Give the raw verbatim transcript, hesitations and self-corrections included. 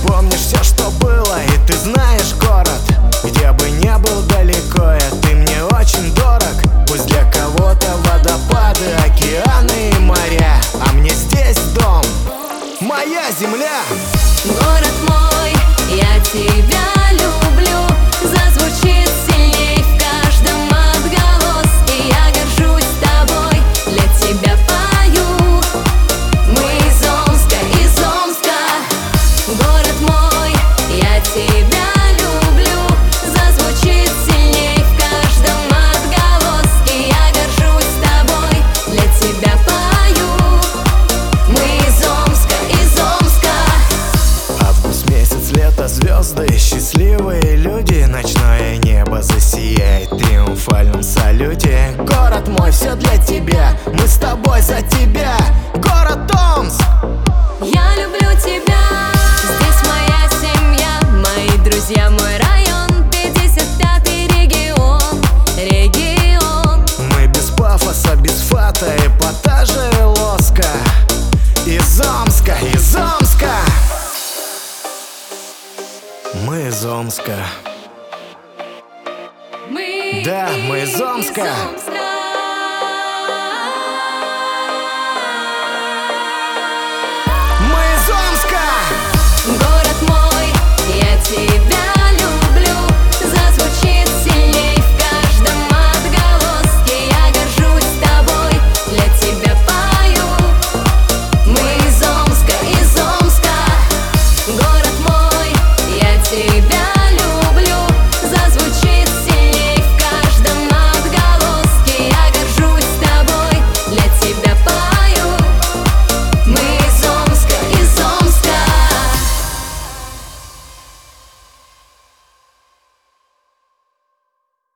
помнишь все, что было. И ты знаешь город, где бы не был далеко я. Ты мне очень дорог. Пусть для кого-то водопады, океаны и моря, а мне здесь дом, моя земля. Город мой, я тебя люблю. Зазвучит сильней в каждом отголоске. Я горжусь тобой, для тебя пою. Мы из Омска, из Омска. Город мой, я тебя люблю. Зазвучит сильней в каждом отголоске. Я горжусь тобой, для тебя пою. Мы из Омска, из Омска. Август месяц, лето, звезды, счастливые люди. Ночное небо засияет в триумфальном салюте. Город мой, все для тебя, мы с тобой за тебя. Город Омск. Я люблю тебя. Здесь моя семья, мои друзья, мой район. пятьдесят пятый регион, регион. Мы без пафоса, без фата, эпатажа и лоска. Из Омска, из Омска. Мы из Омска. Мы Да, мы из Омска. из Омска.